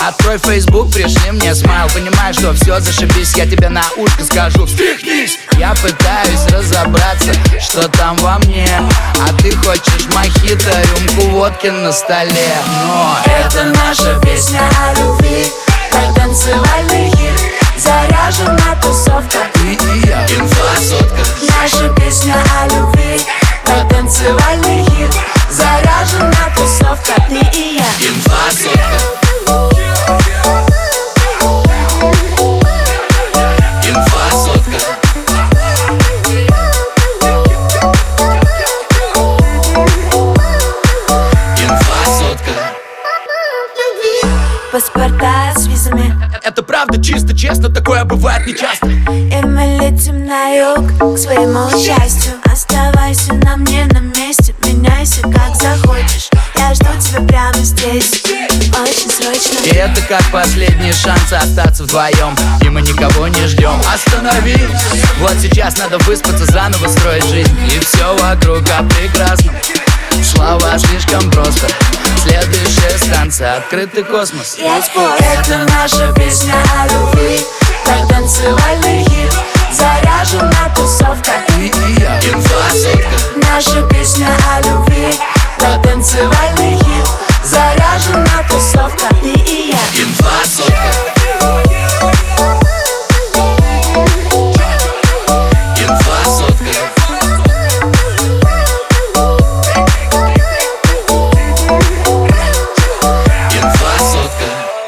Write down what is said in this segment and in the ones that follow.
Открой Facebook, пришли мне смайл. Понимаешь, что все зашибись, я тебе на ушко скажу: встряхнись! Я пытаюсь разобраться, что там во мне, а ты хочешь мохито, рюмку водки на столе. Но это наша песня о любви, как танцевальный хит. Заряжена тусовка, ты и я, инфа сотка. наша песня о любви, как танцевальный хит. Заряжена тусовка, ты и я, инфа сотка. Инфа сотка. Инфа сотка. паспорта с визами. это правда, чисто, честно, такое бывает нечасто. И мы летим на юг к своему счастью. Оставайся на мне на месте, меняйся как захочешь. Я жду тебя прямо здесь, очень срочно. И это как последний шанс остаться вдвоем, и мы никого не ждем. Остановись, вот сейчас надо выспаться, заново строить жизнь. И все вокруг прекрасно, слова слишком просто. Следующая станция — открытый космос. Я спорю, это наша песня о любви, как танцевальный хит. Заряжена тусовка, Ты и я, Инфа сотка. наша песня о любви, как танцевальный хит. Заряжена тусовка, ты и я, Инфа сотка. Инфа сотка. Инфа сотка.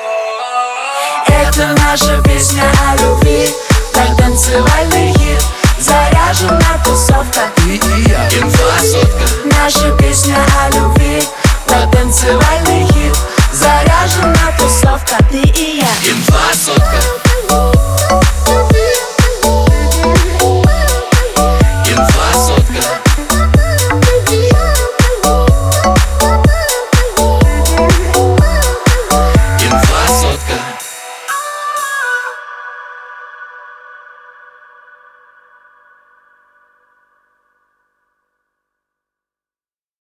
это наша песня о любви, как танцевальный хит. Заряжена тусовка, ты и я, Инфа сотка. наша песня о любви, как танцевальный хит. Заряжена тусовка, ты и я. Инфа сотка.